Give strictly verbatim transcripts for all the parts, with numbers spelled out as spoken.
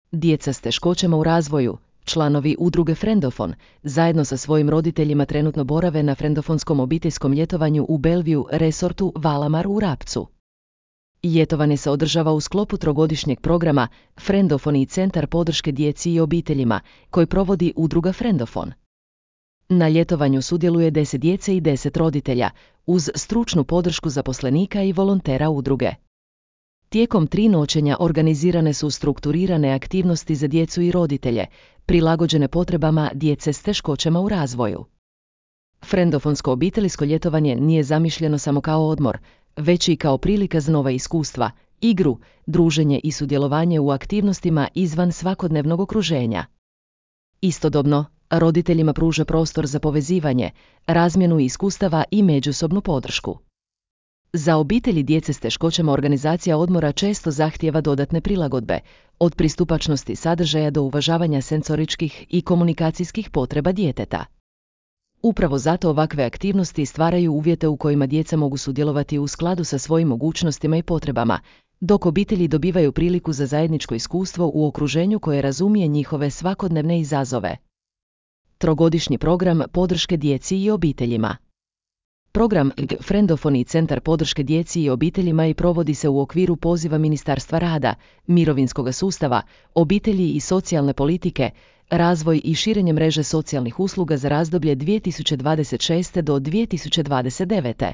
Djeca s teškoćama u razvoju, članovi udruge Frendofon, zajedno sa svojim roditeljima trenutno borave na frendofonskom obiteljskom ljetovanju u Bellevue resortu Valamar u Rapcu. Ljetovanje se održava u sklopu trogodišnjeg programa Frendofon i centar podrške djeci i obiteljima, koji provodi udruga Frendofon. Na ljetovanju sudjeluje deset djece i deset roditelja, uz stručnu podršku zaposlenika i volontera udruge. Tijekom tri noćenja organizirane su strukturirane aktivnosti za djecu i roditelje, prilagođene potrebama djece s teškoćama u razvoju. Frendofonsko obiteljsko ljetovanje nije zamišljeno samo kao odmor, već i kao prilika za nova iskustva, igru, druženje i sudjelovanje u aktivnostima izvan svakodnevnog okruženja. Istodobno, roditeljima pruža prostor za povezivanje, razmjenu iskustava i međusobnu podršku. Za obitelji djece s teškoćama organizacija odmora često zahtijeva dodatne prilagodbe, od pristupačnosti sadržaja do uvažavanja senzoričkih i komunikacijskih potreba djeteta. Upravo zato ovakve aktivnosti stvaraju uvjete u kojima djeca mogu sudjelovati u skladu sa svojim mogućnostima i potrebama, dok obitelji dobivaju priliku za zajedničko iskustvo u okruženju koje razumije njihove svakodnevne izazove. Trogodišnji program podrške djeci i obiteljima. Program Frendofon i centar podrške djeci i obiteljima i provodi se u okviru poziva Ministarstva rada, mirovinskog sustava, obitelji i socijalne politike, razvoj i širenje mreže socijalnih usluga za razdoblje dvije tisuće dvadeset šeste do dvije tisuće dvadeset devete.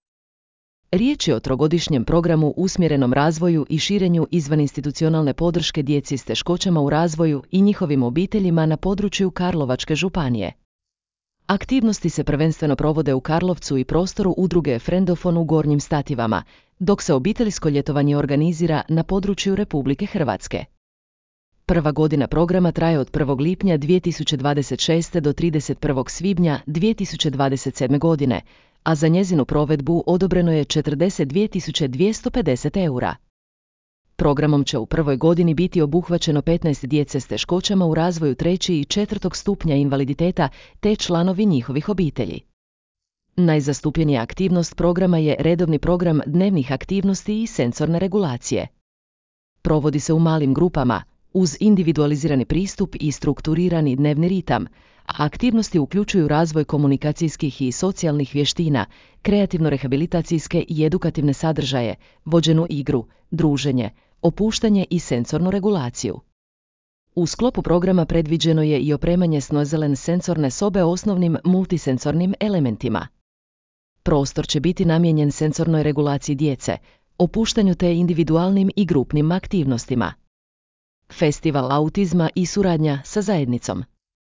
Riječ je o trogodišnjem programu usmjerenom razvoju i širenju izvaninstitucionalne podrške djeci s teškoćama u razvoju i njihovim obiteljima na području Karlovačke županije. Aktivnosti se prvenstveno provode u Karlovcu i prostoru udruge Frendofon u Gornjim Stativama, dok se obiteljsko ljetovanje organizira na području Republike Hrvatske. Prva godina programa traje od prvog lipnja dvije tisuće dvadeset šeste do trideset prvog svibnja dvije tisuće dvadeset sedme godine, a za njezinu provedbu odobreno je četrdeset dvije tisuće dvjesto pedeset eura. Programom će u prvoj godini biti obuhvaćeno petnaest djece s teškoćama u razvoju treći i četvrtog stupnja invaliditeta te članovi njihovih obitelji. Najzastupljenija aktivnost programa je redovni program dnevnih aktivnosti i senzorne regulacije. Provodi se u malim grupama, uz individualizirani pristup i strukturirani dnevni ritam, a aktivnosti uključuju razvoj komunikacijskih i socijalnih vještina, kreativno-rehabilitacijske i edukativne sadržaje, vođenu igru, druženje, opuštanje i senzornu regulaciju. U sklopu programa predviđeno je i opremanje snozelen senzorne sobe osnovnim multisenzornim elementima. Prostor će biti namijenjen senzornoj regulaciji djece, opuštanju te individualnim i grupnim aktivnostima. Festival autizma i suradnja sa zajednicom.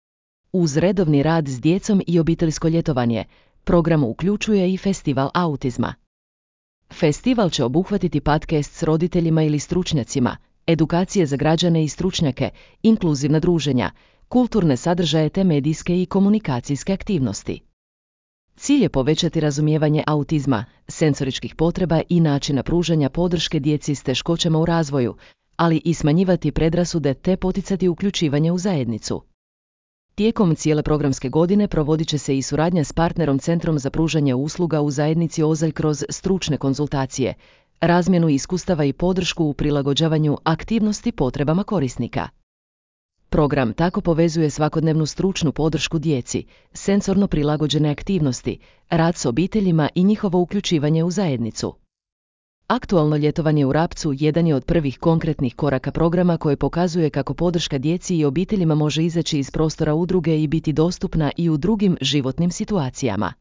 Uz redovni rad s djecom i obiteljsko ljetovanje, program uključuje i festival autizma. Festival će obuhvatiti podcast s roditeljima ili stručnjacima, edukacije za građane i stručnjake, inkluzivna druženja, kulturne sadržaje te medijske i komunikacijske aktivnosti. Cilj je povećati razumijevanje autizma, senzoričkih potreba i načina pružanja podrške djeci s teškoćama u razvoju, ali i smanjivati predrasude te poticati uključivanje u zajednicu. Tijekom cijele programske godine provodit će se i suradnja s partnerom Centrom za pružanje usluga u zajednici Ozalj kroz stručne konzultacije, razmjenu iskustava i podršku u prilagođavanju aktivnosti potrebama korisnika. Program tako povezuje svakodnevnu stručnu podršku djeci, senzorno prilagođene aktivnosti, rad s obiteljima i njihovo uključivanje u zajednicu. Aktualno ljetovanje u Rapcu jedan je od prvih konkretnih koraka programa koje pokazuje kako podrška djeci i obiteljima može izaći iz prostora udruge i biti dostupna i u drugim životnim situacijama.